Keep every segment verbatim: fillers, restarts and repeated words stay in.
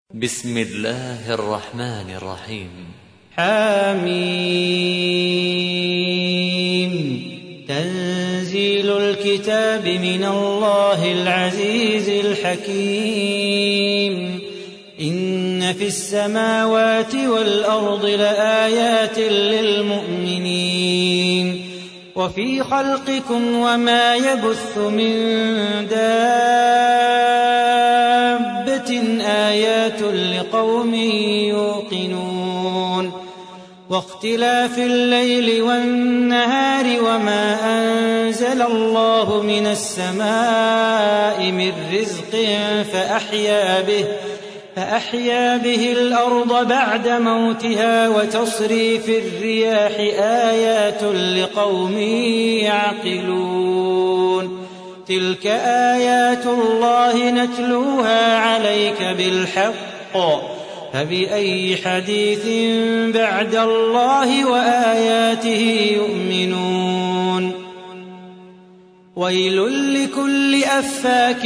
بسم الله الرحمن الرحيم. حميم. تنزيل الكتاب من الله العزيز الحكيم. إن في السماوات والأرض لآيات للمؤمنين وفي خلقكم وما يبث من دابة آيات لقوم يوقنون واختلاف الليل والنهار وما أنزل الله من السماء من رزق فأحيا به فأحيا به الأرض بعد موتها وتصريف الرياح آيات لقوم يعقلون تلك آيات الله نتلوها عليك بالحق فبأي حديث بعد الله وآياته يؤمنون ويل لكل أفاك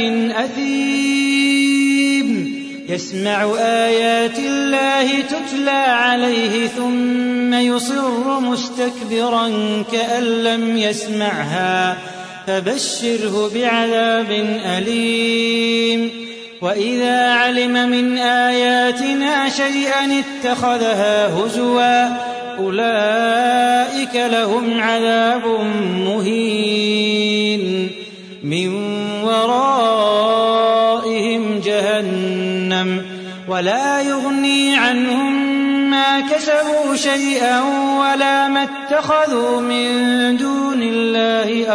أثيم يسمع آيات الله تتلى عليه ثم يصر مستكبرا كأن لم يسمعها فبشره بعذاب أليم وإذا علم من آياتنا شيئا اتخذها هزوا أولئك لهم عذاب مهين من ورائهم جهنم ولا يغني عنهم ما كسبوا شيئا ولا ما اتخذوا من دون الله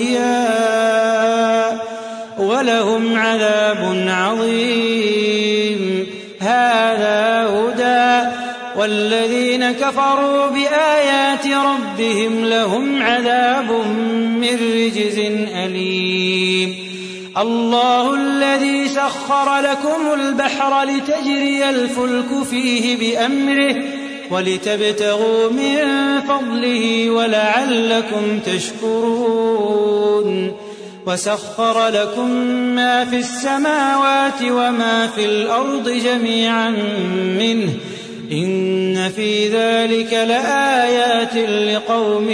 أولياء ولهم عذاب عظيم هذا هدى والذين كفروا بآيات ربهم لهم عذاب من رجز أليم الله الذي سخر لكم البحر لتجري الفلك فيه بأمره ولتبتغوا من فضله ولعلكم تشكرون وسخر لكم ما في السماوات وما في الأرض جميعا منه إن في ذلك لآيات لقوم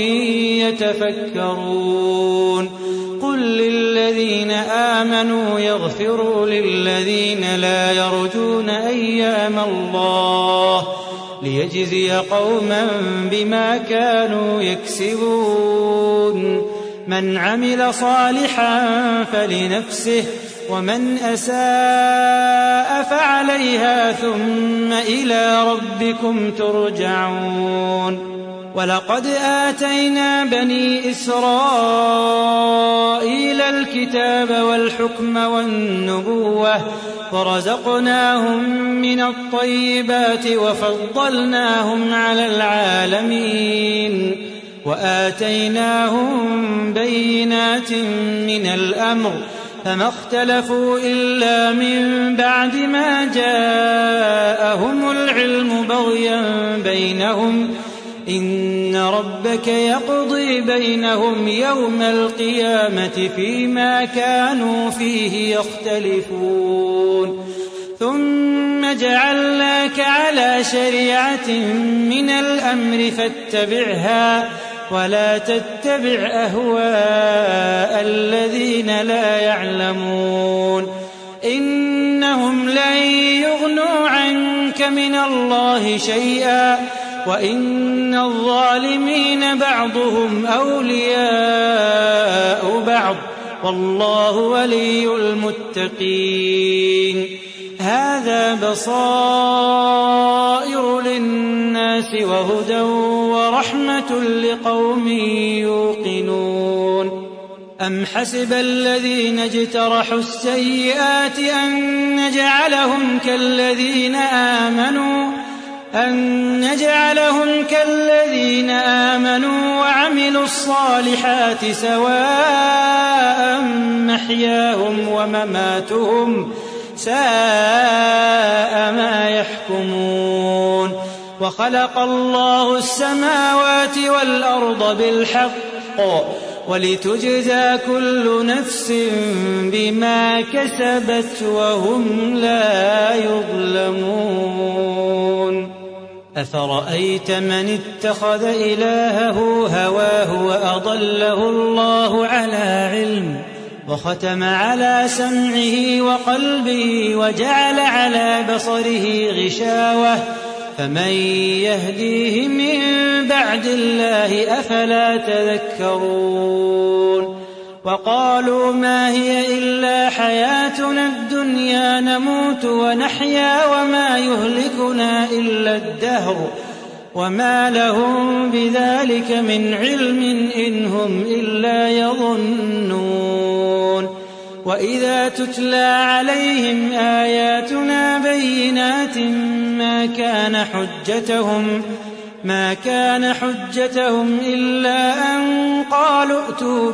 يتفكرون قل للذين آمنوا يغفروا للذين لا يرجون أيام الله ليجزي قوما بما كانوا يكسبون من عمل صالحا فلنفسه ومن أساء فعليها ثم إلى ربكم ترجعون ولقد آتينا بني إسرائيل الكتاب والحكم والنبوة ورزقناهم من الطيبات وفضلناهم على العالمين وآتيناهم بينات من الأمر فما اختلفوا إلا من بعد ما جاءهم العلم بغيا بينهم إن ربك يقضي بينهم يوم القيامة فيما كانوا فيه يختلفون ثم جعلناك على شريعة من الأمر فاتبعها ولا تتبع أهواء الذين لا يعلمون إنهم لن يغنوا عنك من الله شيئا وإن الظالمين بعضهم أولياء بعض والله ولي المتقين هذا بصائر للناس وهدى ورحمة لقوم يوقنون أم حسب الذين اجترحوا السيئات أن نجعلهم كالذين آمنوا أن نجعلهم كالذين آمنوا وعملوا الصالحات سواء محياهم ومماتهم ساء ما يحكمون وخلق الله السماوات والأرض بالحق ولتجزى كل نفس بما كسبت وهم لا يظلمون. أفرأيت من اتخذ إلهه هواه وأضله الله على علم وختم على سمعه وقلبه وجعل على بصره غشاوة فمن يهديه من بعد الله أفلا تذكرون. وقالوا ما هي إلا حياتنا الدنيا نموت ونحيا وما يهلكنا إلا الدهر وما لهم بذلك من علم إن هم إلا يظنون. وإذا تتلى عليهم آياتنا بينات ما كان حجتهم ما كان حجتهم إلا أن قالوا ائتوا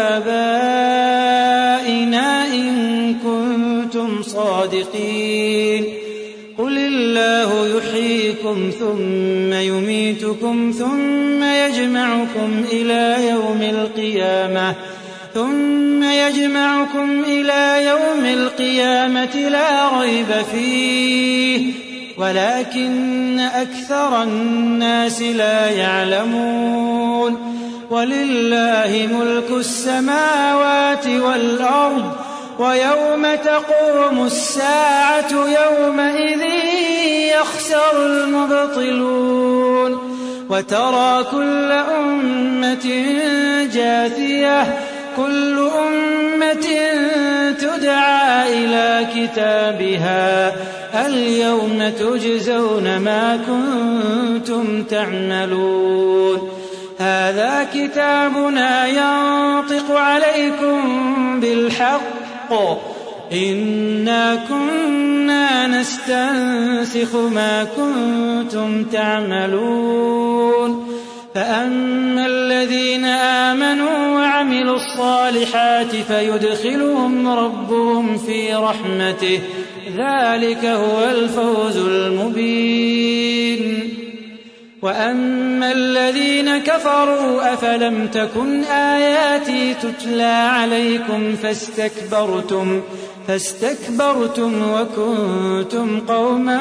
بآبائنا إن كنتم صادقين. قل الله يحييكم ثم يميتكم ثم يجمعكم إلى يوم القيامة ثم يجمعكم إلى يوم القيامة لا ريب فيه ولكن أكثر الناس لا يعلمون. ولله ملك السماوات والأرض ويوم تقوم الساعة يومئذ يخسر المبطلون. وترى كل أمة جاثية كل أمة تدعى إلى كتابها اليوم تجزون ما كنتم تعملون. هذا كتابنا ينطق عليكم بالحق إنا كنا نستنسخ ما كنتم تعملون. فأما الذين آمنوا وعملوا الصالحات فيدخلهم ربهم في رحمته ذلك هو الفوز المبين. وأما الذين كفروا أفلم تكن آياتي تتلى عليكم فاستكبرتم فاستكبرتم وكنتم قوما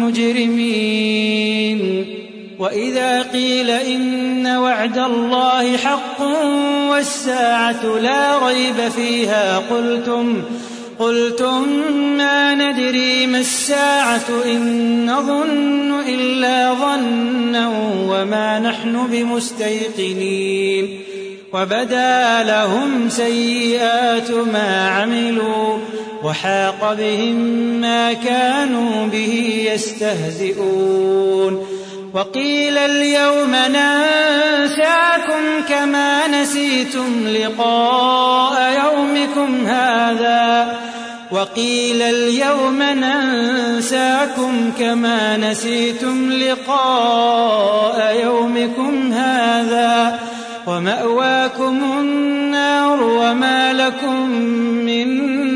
مجرمين. وإذا قيل إن وعد الله حق والساعة لا ريب فيها قلتم قلتم ما ندري ما الساعة إن نظن إلا ظنا وما نحن بمستيقنين. وبدا لهم سيئات ما عملوا وحاق بهم ما كانوا به يستهزئون. وقيل اليوم ننساكم كما نسيتم لقاء يومكم هذا وقيل اليوم ننساكم كما نسيتم لقاء يومكم هذا ومأواكم النار وما لكم من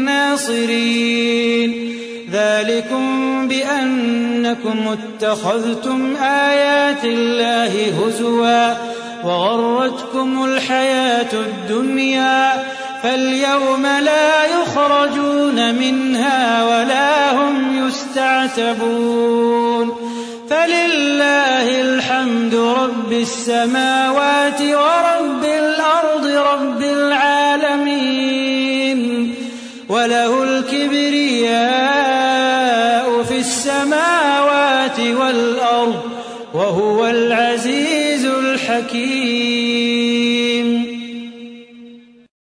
ناصرين. ذلكم بأنكم اتخذتم آيات الله هزوا وغرتكم الحياة الدنيا فاليوم لا يخرجون منها ولا هم يستعتبون. فلله الحمد رب السماوات ورب الأرض رب العالمين وله الكبرياء في السماوات والأرض وهو العزيز الحكيم.